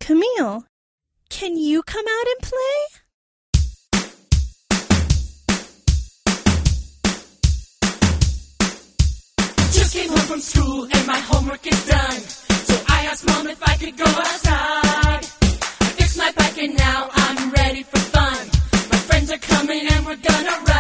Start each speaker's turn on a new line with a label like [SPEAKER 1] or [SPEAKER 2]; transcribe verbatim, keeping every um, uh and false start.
[SPEAKER 1] Camille, can you come out and play?
[SPEAKER 2] Just came home from school and my homework is done. So I asked Mom if I could go outside. I fixed my bike and now I'm ready for fun. My friends are coming and we're gonna ride.